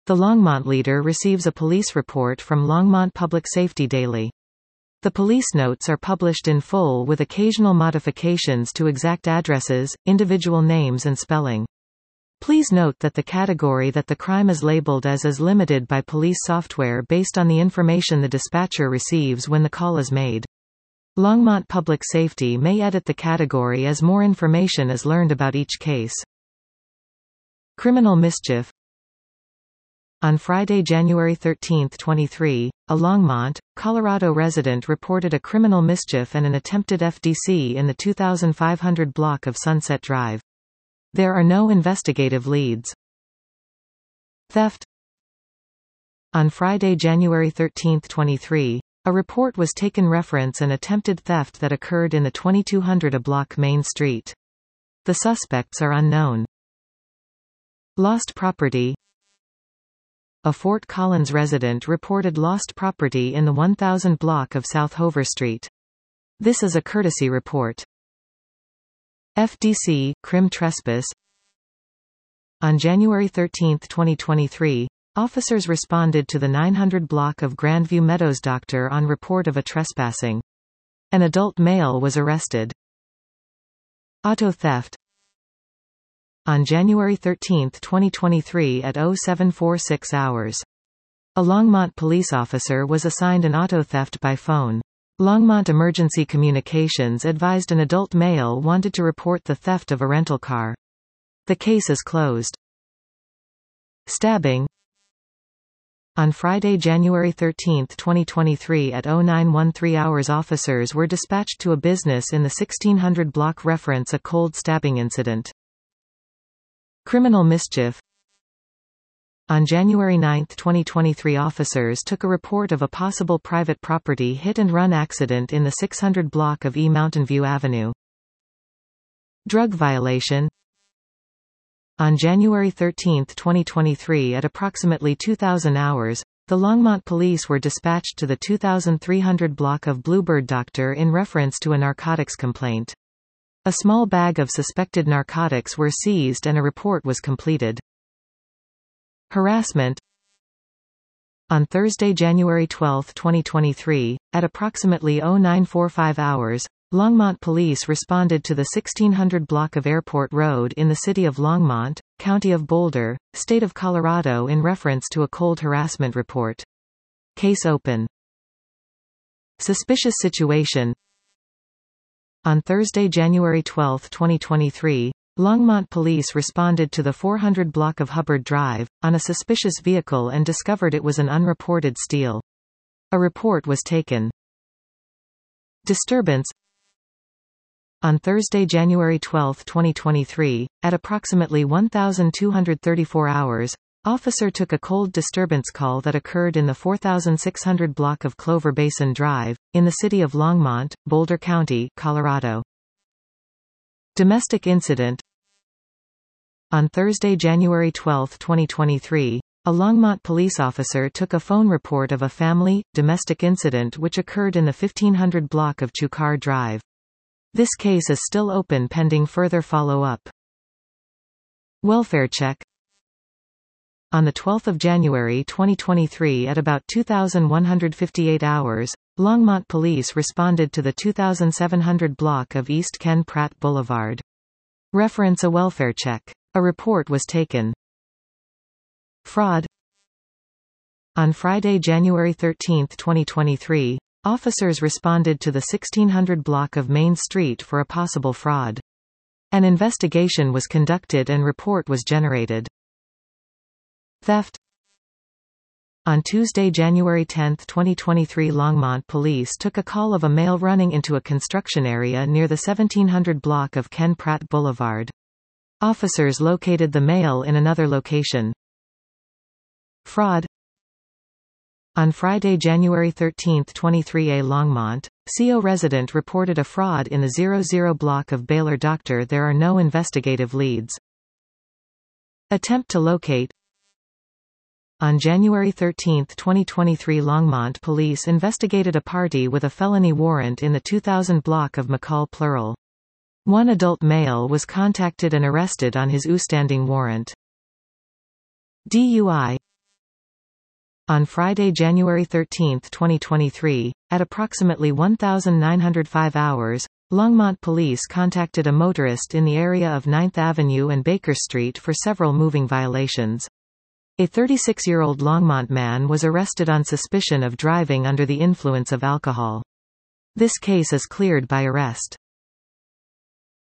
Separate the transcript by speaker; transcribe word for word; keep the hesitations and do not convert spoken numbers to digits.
Speaker 1: The Longmont leader receives a police report from Longmont Public Safety Daily. The police notes are published in full with occasional modifications to exact addresses, individual names and spelling. Please note that the category that the crime is labeled as is limited by police software based on the information the dispatcher receives when the call is made. Longmont Public Safety may edit the category as more information is learned about each case. Criminal mischief. On Friday, January thirteenth, twenty-three, a Longmont, Colorado resident reported a criminal mischief and an attempted F D C in the two thousand five hundred block of Sunset Drive. There are no investigative leads. Theft. On Friday, January thirteenth, twenty-three, a report was taken reference an attempted theft that occurred in the twenty-two hundred block Main Street. The suspects are unknown. Lost property. A Fort Collins resident reported lost property in the one thousand block of South Hover Street. This is a courtesy report. F D C, crim trespass. On January thirteenth, twenty twenty-three, officers responded to the nine hundred block of Grandview Meadows Doctor on report of a trespassing. An adult male was arrested. Auto theft. On January thirteenth, twenty twenty-three at oh seven forty-six hours. A Longmont police officer was assigned an auto theft by phone. Longmont Emergency Communications advised an adult male wanted to report the theft of a rental car. The case is closed. Stabbing. On Friday, January thirteenth, twenty twenty-three at oh nine thirteen hours, officers were dispatched to a business in the sixteen hundred block reference a cold stabbing incident. Criminal mischief. On January ninth, twenty twenty-three, officers took a report of a possible private property hit-and-run accident in the six hundred block of E Mountain View Avenue. Drug violation. On January thirteenth, twenty twenty-three at approximately two thousand hours, the Longmont police were dispatched to the two thousand three hundred block of Bluebird Doctor in reference to a narcotics complaint. A small bag of suspected narcotics were seized and a report was completed. Harassment. On Thursday, January twelfth, twenty twenty-three, at approximately oh nine forty-five hours, Longmont police responded to the sixteen hundred block of Airport Road in the city of Longmont, County of Boulder, State of Colorado in reference to a cold harassment report. Case open. Suspicious situation. On Thursday, January twelfth, twenty twenty-three, Longmont police responded to the four hundred block of Hubbard Drive, on a suspicious vehicle and discovered it was an unreported steal. A report was taken. Disturbance. On Thursday, January twelfth, twenty twenty-three, at approximately one thousand two hundred thirty-four hours, officer took a cold disturbance call that occurred in the four thousand six hundred block of Clover Basin Drive, in the city of Longmont, Boulder County, Colorado. Domestic incident. On Thursday, January twelfth, twenty twenty-three, a Longmont police officer took a phone report of a family, domestic incident which occurred in the fifteen hundred block of Chukar Drive. This case is still open pending further follow-up. Welfare check. On the twelfth of January twenty twenty-three at about two thousand one hundred fifty-eight hours, Longmont police responded to the two thousand seven hundred block of East Ken Pratt Boulevard. Reference a welfare check. A report was taken. Fraud. On Friday, January thirteenth, twenty twenty-three, officers responded to the sixteen hundred block of Main Street for a possible fraud. An investigation was conducted and report was generated. Theft. On Tuesday, January tenth, twenty twenty-three, Longmont police took a call of a male running into a construction area near the seventeen hundred block of Ken Pratt Boulevard. Officers located the male in another location. Fraud. On Friday, January thirteenth, twenty-three, a Longmont, C O resident reported a fraud in the zero zero block of Baylor Doctor. There are no investigative leads. Attempt to locate. On January thirteenth, twenty twenty-three, Longmont police investigated a party with a felony warrant in the two thousand block of McCall Plural. One adult male was contacted and arrested on his outstanding warrant. D U I. On Friday, January thirteenth, twenty twenty-three, at approximately one thousand nine hundred five hours, Longmont police contacted a motorist in the area of ninth Avenue and Baker Street for several moving violations. A thirty-six-year-old Longmont man was arrested on suspicion of driving under the influence of alcohol. This case is cleared by arrest.